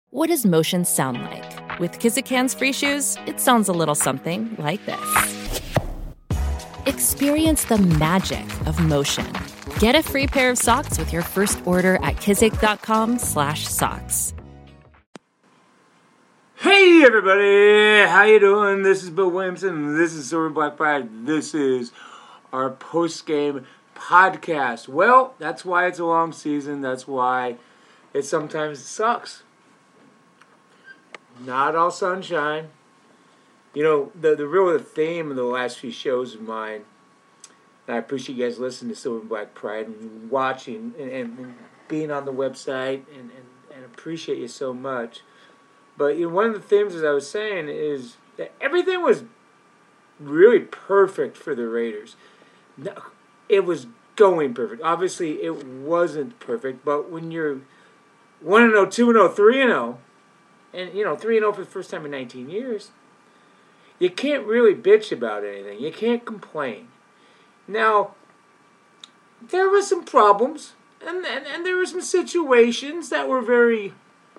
What does motion sound like? With Kizik Hands Free Shoes, it sounds a little something like this. Experience the magic of motion. Get a free pair of socks with your first order at kizik.com/socks. Hey everybody, how you doing? This is Bill Williamson, this is Silver and Black Pride. This is our post-game podcast. Well, that's why it's a long season. That's why it sometimes sucks. Not all sunshine. You know, the real theme of the last few shows of mine, and I appreciate you guys listening to Silver and Black Pride and watching and being on the website and appreciate you so much. But you know, one of the themes, as I was saying, is that everything was really perfect for the Raiders. No, it was going perfect. Obviously, it wasn't perfect, but when you're 1-0, 2-0, 3-0, and, you know, 3-0 for the first time in 19 years, you can't really bitch about anything. You can't complain. Now, there were some problems, and there were some situations that were very...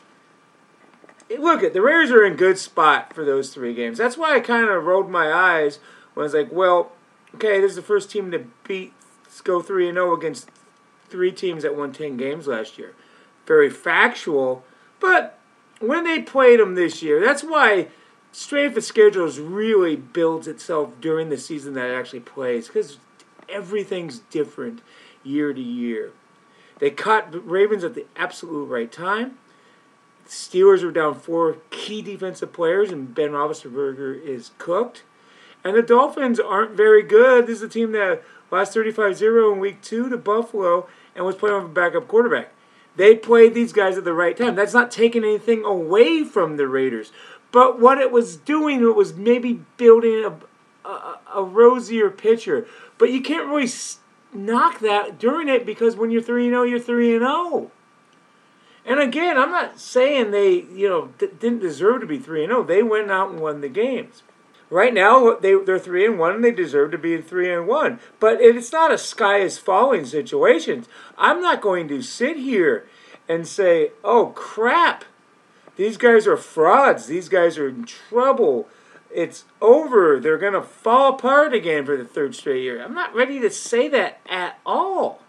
Look, the Raiders are in good spot for those three games. That's why I kind of rolled my eyes when I was like, well, okay, this is the first team to go 3-0 against three teams that won 10 games last year. Very factual, but when they played them this year, that's why strength of schedules really builds itself during the season that it actually plays, because everything's different year to year. They caught the Ravens at the absolute right time. The Steelers are down 4 key defensive players, and Ben Roethlisberger is cooked. And the Dolphins aren't very good. This is a team that lost 35-0 in Week 2 to Buffalo and was playing with a backup quarterback. They played these guys at the right time. That's not taking anything away from the Raiders. But what it was doing, it was maybe building a rosier picture. But you can't really knock that during it, because when you're 3-0, you're 3-0. And again, I'm not saying they, didn't deserve to be 3-0. They went out and won the games. Right now, they're 3-1, and they deserve to be 3-1. But it's not a sky is falling situation. I'm not going to sit here and say, "Oh crap, these guys are frauds. These guys are in trouble. It's over. They're going to fall apart again for the third straight year." I'm not ready to say that at all.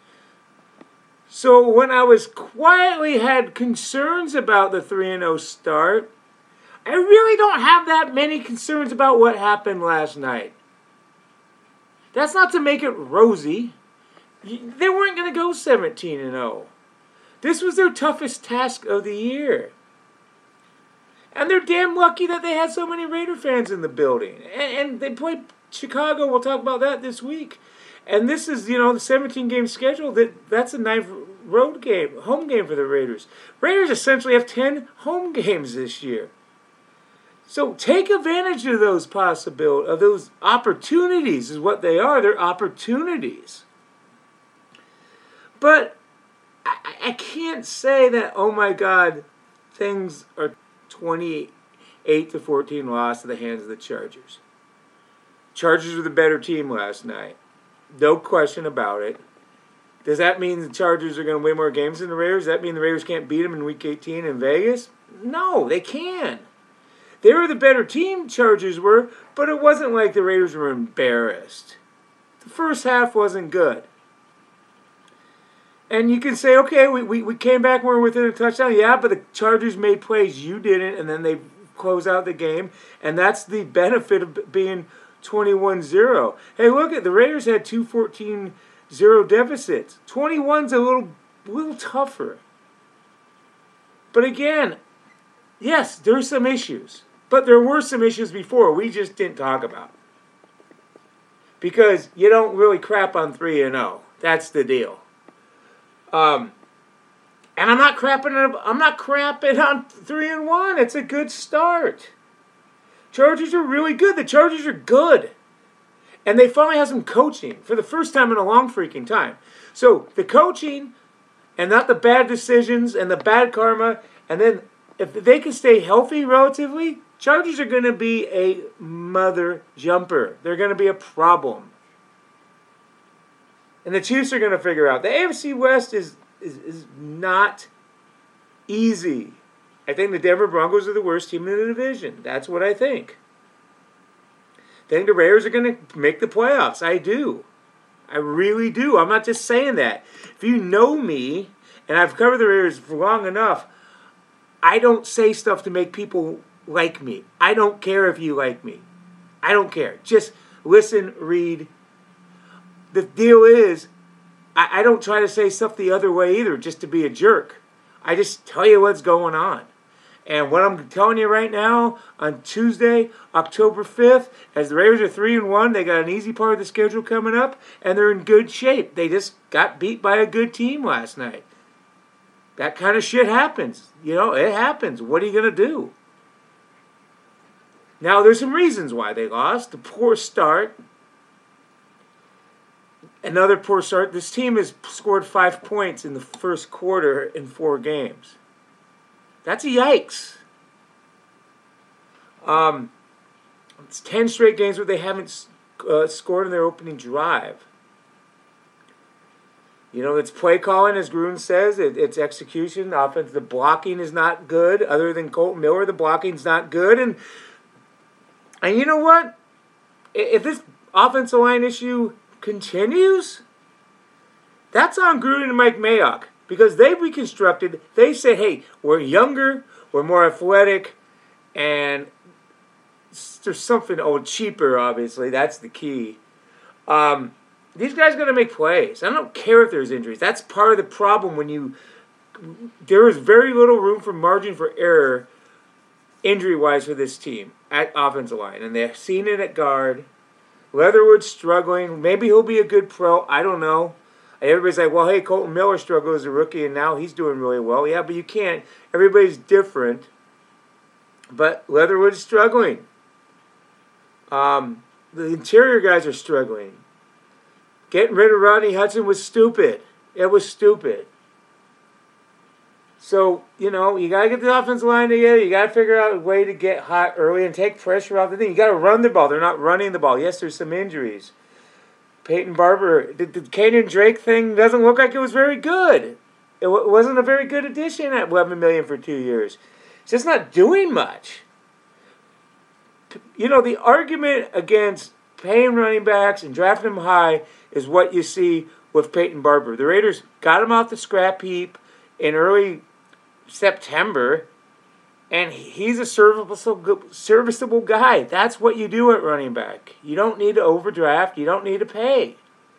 So when I was quietly had concerns about the 3-0 start, I really don't have that many concerns about what happened last night. That's not to make it rosy. They weren't going to go 17-0. This was their toughest task of the year. And they're damn lucky that they had so many Raider fans in the building. And they played Chicago. We'll talk about that this week. And this is, the 17-game schedule. That's a 9th home game for the Raiders. Raiders essentially have 10 home games this year. So take advantage of those of those opportunities is what they are. They're opportunities. But I can't say that, oh my God, things are 28-14 loss to the hands of the Chargers. Chargers were the better team last night. No question about it. Does that mean the Chargers are going to win more games than the Raiders? Does that mean the Raiders can't beat them in Week 18 in Vegas? No, they can. They were the better team, Chargers were, but it wasn't like the Raiders were embarrassed. The first half wasn't good. And you can say, okay, we came back when we were within a touchdown. Yeah, but the Chargers made plays. You didn't, and then they close out the game. And that's the benefit of being 21-0. Hey, look at the Raiders had 2 14-0 deficits. 21's a little tougher. But again, yes, there's some issues. But there were some issues before we just didn't talk about. Because you don't really crap on 3-0. That's the deal. And I'm not crapping on 3-1. It's a good start. Chargers are really good. The Chargers are good. And they finally have some coaching for the first time in a long freaking time. So the coaching and not the bad decisions and the bad karma. And then if they can stay healthy relatively, Chargers are going to be a mother jumper. They're going to be a problem. And the Chiefs are going to figure out. The AFC West is not easy. I think the Denver Broncos are the worst team in the division. That's what I think. I think the Raiders are going to make the playoffs. I do. I really do. I'm not just saying that. If you know me, and I've covered the Raiders for long enough, I don't say stuff to make people like me. I don't care if you like me. I don't care. Just listen, read. The deal is, I don't try to say stuff the other way either just to be a jerk. I just tell you what's going on. And what I'm telling you right now, on Tuesday, October 5th, as the Raiders are 3-1, they got an easy part of the schedule coming up, and they're in good shape. They just got beat by a good team last night. That kind of shit happens. You know, it happens. What are you going to do? Now, there's some reasons why they lost. The poor start. Another poor start. This team has scored 5 points in the first quarter in 4 games. That's a yikes. It's 10 straight games where they haven't scored in their opening drive. You know, it's play calling, as Gruden says. It's execution. The blocking is not good. Other than Colton Miller, the blocking's not good. And you know what? If this offensive line issue continues, that's on Gruden and Mike Mayock. Because they've reconstructed, they said, hey, we're younger, we're more athletic, and there's something cheaper, obviously. That's the key. These guys are going to make plays. I don't care if there's injuries. That's part of the problem when there is very little room for margin for error injury-wise for this team at offensive line. And they've seen it at guard. Leatherwood's struggling. Maybe he'll be a good pro. I don't know. Everybody's like, well, hey, Colton Miller struggled as a rookie, and now he's doing really well. Yeah, but you can't. Everybody's different. But Leatherwood's struggling. The interior guys are struggling. Getting rid of Rodney Hudson was stupid. It was stupid. So, you know, you got to get the offensive line together. You got to figure out a way to get hot early and take pressure off the thing. You got to run the ball. They're not running the ball. Yes, there's some injuries. Peyton Barber, the Kenyon Drake thing doesn't look like it was very good. It wasn't a very good addition at $11 million for 2 years. It's just not doing much. You know, the argument against paying running backs and drafting them high is what you see with Peyton Barber. The Raiders got him off the scrap heap in early September, and he's a serviceable guy. That's what you do at running back. You don't need to overdraft. You don't need to pay.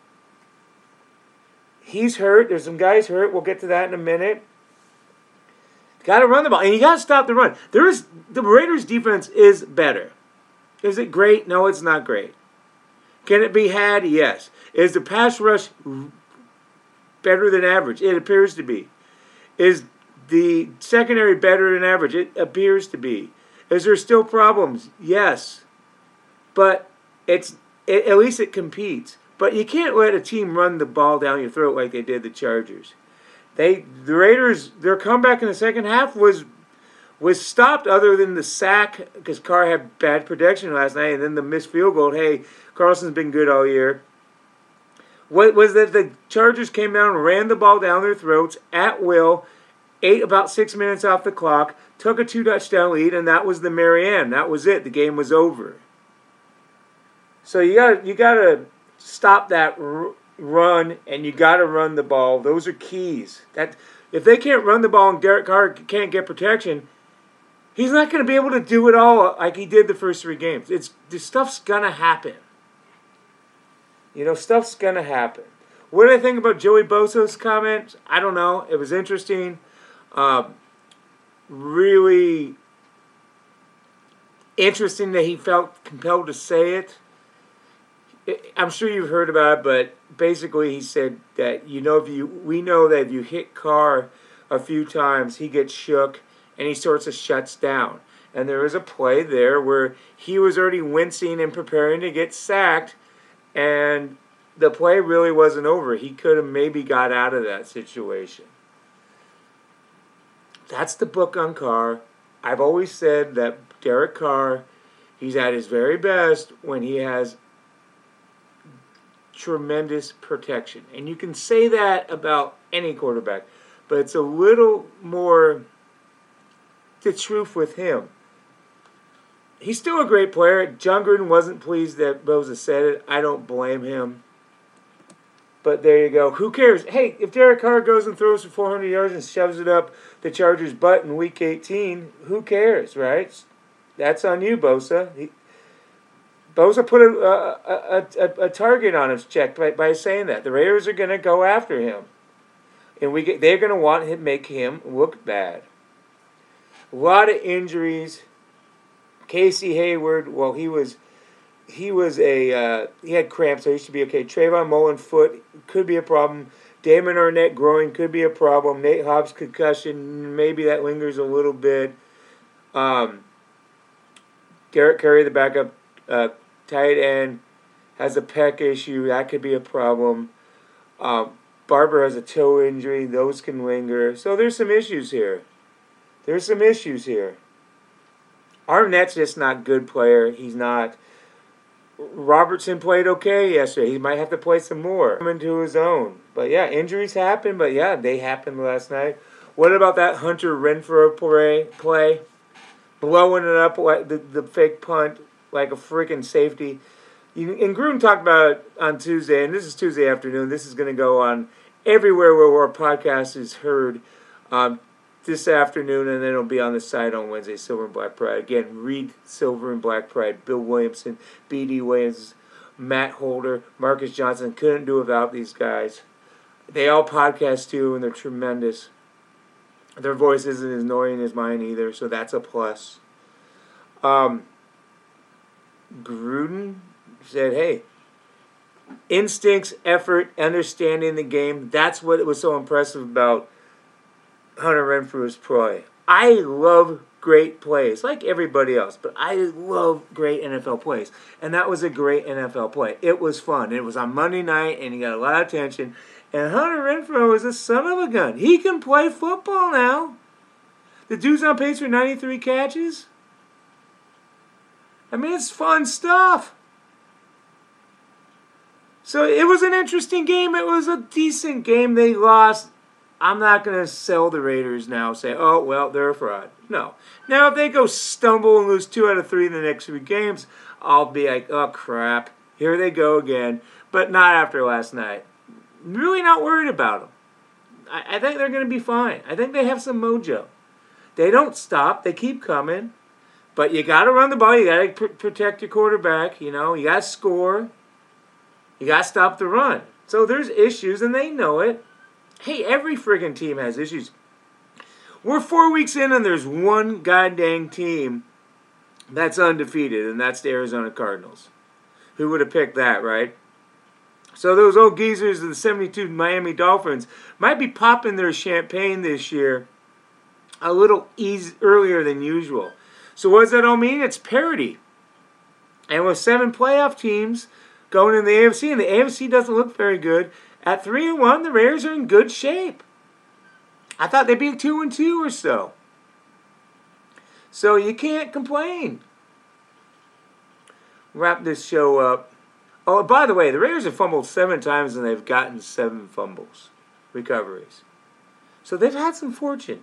He's hurt. There's some guys hurt. We'll get to that in a minute. Got to run the ball, and you got to stop the run. The Raiders' defense is better. Is it great? No, it's not great. Can it be had? Yes. Is the pass rush better than average? It appears to be. Is the secondary better than average? It appears to be. Is there still problems? Yes. But at least it competes. But you can't let a team run the ball down your throat like they did the Chargers. The Raiders, their comeback in the second half was stopped other than the sack because Carr had bad protection last night and then the missed field goal. Hey, Carlson's been good all year. What was that the Chargers came down and ran the ball down their throats at will, ate about 6 minutes off the clock, took a 2-touchdown lead, and that was the Marianne. That was it. The game was over. So you got to stop that run, and you got to run the ball. Those are keys. That if they can't run the ball and Derek Carr can't get protection, he's not going to be able to do it all like he did the first 3 games. This stuff's going to happen. You know, stuff's going to happen. What did I think about Joey Bosa's comments? I don't know. It was interesting. Really interesting that he felt compelled to say it. I'm sure you've heard about it, but basically he said that, we know that if you hit Carr a few times, he gets shook and he sort of shuts down. And there was a play there where he was already wincing and preparing to get sacked, and the play really wasn't over. He could have maybe got out of that situation. That's the book on Carr. I've always said that Derek Carr, he's at his very best when he has tremendous protection. And you can say that about any quarterback, but it's a little more the truth with him. He's still a great player. John Gruden wasn't pleased that Bosa said it. I don't blame him. But there you go. Who cares? Hey, if Derek Carr goes and throws for 400 yards and shoves it up the Chargers' butt in Week 18, who cares, right? That's on you, Bosa. Bosa put a target on his check by saying that. The Raiders are going to go after him. And they're going to want to make him look bad. A lot of injuries. Casey Hayward, well, he had cramps, so he should be okay. Trayvon Mullen, foot, could be a problem. Damon Arnett, groin, could be a problem. Nate Hobbs, concussion, maybe that lingers a little bit. Derek Curry, the backup tight end, has a pec issue. That could be a problem. Barber has a toe injury. Those can linger. So there's some issues here. Arnett's just not a good player. He's not. Robertson played okay yesterday. He might have to play some more. Come into his own. But yeah, injuries happen. But yeah, they happened last night. What about that Hunter Renfrow play? Blowing it up like the fake punt like a freaking safety. And Gruden talked about it on Tuesday, and this is Tuesday afternoon. This is going to go on everywhere where our podcast is heard this afternoon, and then it'll be on the site on Wednesday, Silver and Black Pride. Again, read Silver and Black Pride. Bill Williamson, B.D. Williams, Matt Holder, Marcus Johnson. Couldn't do without these guys. They all podcast too, and they're tremendous. Their voice isn't as annoying as mine either, so that's a plus. Gruden said, hey, instincts, effort, understanding the game, that's what was so impressive about Hunter Renfrow's play. I love great plays, like everybody else, but I love great NFL plays. And that was a great NFL play. It was fun. It was on Monday night, and he got a lot of attention. And Hunter Renfrow is a son of a gun. He can play football now. The dude's on pace for 93 catches. I mean, it's fun stuff. So it was an interesting game. It was a decent game. They lost. I'm not going to sell the Raiders now, say, oh, well, they're a fraud. No. Now, if they go stumble and lose 2 out of 3 in the next 3 games, I'll be like, oh, crap. Here they go again. But not after last night. Really not worried about them. I think they're going to be fine. I think they have some mojo. They don't stop. They keep coming. But you got to run the ball. You got to protect your quarterback. You know, you got to score. You got to stop the run. So there's issues, and they know it. Hey, every friggin' team has issues. We're 4 weeks in, and there's one goddamn team that's undefeated, and that's the Arizona Cardinals. Who would have picked that, right? So those old geezers of the 72 Miami Dolphins might be popping their champagne this year a little earlier than usual. So what does that all mean? It's parity. And with 7 playoff teams going in the AFC, and the AFC doesn't look very good, at 3-1, the Raiders are in good shape. I thought they'd be 2-2 or so. So you can't complain. Wrap this show up. Oh, by the way, the Raiders have fumbled 7 times and they've gotten 7 fumbles, recoveries. So they've had some fortune.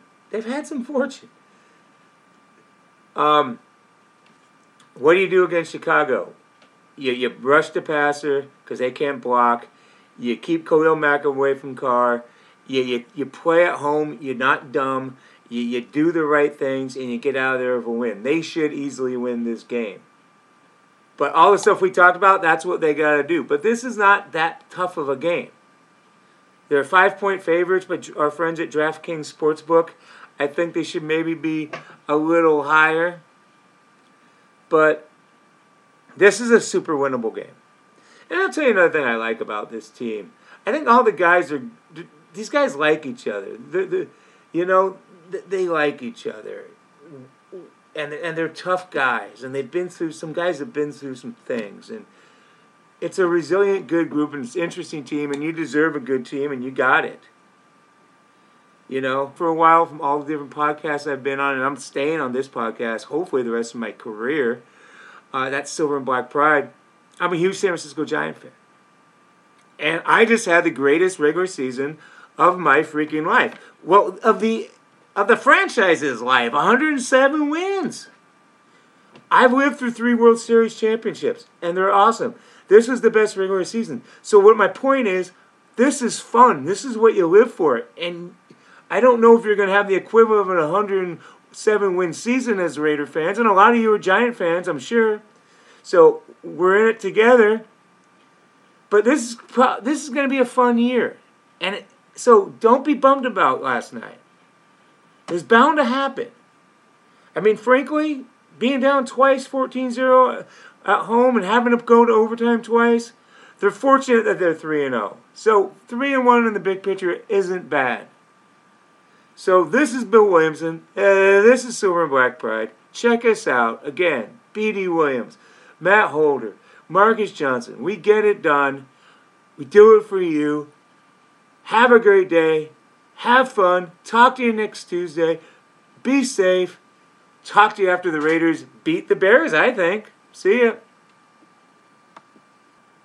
What do you do against Chicago? You rush the passer because they can't block. You keep Khalil Mack away from Carr. You play at home. You're not dumb. You do the right things, and you get out of there with a win. They should easily win this game. But all the stuff we talked about, that's what they got to do. But this is not that tough of a game. They're 5-point favorites, but our friends at DraftKings Sportsbook, I think they should maybe be a little higher. But this is a super winnable game. And I'll tell you another thing I like about this team. I think all the guys these guys like each other. They like each other. And they're tough guys. And some guys have been through some things. And it's a resilient, good group, and it's an interesting team, and you deserve a good team, and you got it. You know, for a while, from all the different podcasts I've been on, and I'm staying on this podcast, hopefully the rest of my career, that's Silver and Black Pride, I'm a huge San Francisco Giant fan. And I just had the greatest regular season of my freaking life. Well, of the of the franchise's life. 107 wins. I've lived through 3 World Series championships, and they're awesome. This was the best regular season. So what my point is, this is fun. This is what you live for. And I don't know if you're going to have the equivalent of an 107-win season as Raider fans, and a lot of you are Giant fans, I'm sure. So we're in it together. But this is going to be a fun year. So don't be bummed about last night. It's bound to happen. I mean, frankly, being down twice, 14-0 at home, and having to go to overtime twice, they're fortunate that they're 3-0. So 3-1 in the big picture isn't bad. So this is Bill Williamson. This is Silver and Black Pride. Check us out. Again, B.D. Williams, Matt Holder, Marcus Johnson. We get it done. We do it for you. Have a great day. Have fun. Talk to you next Tuesday. Be safe. Talk to you after the Raiders beat the Bears, I think. See ya.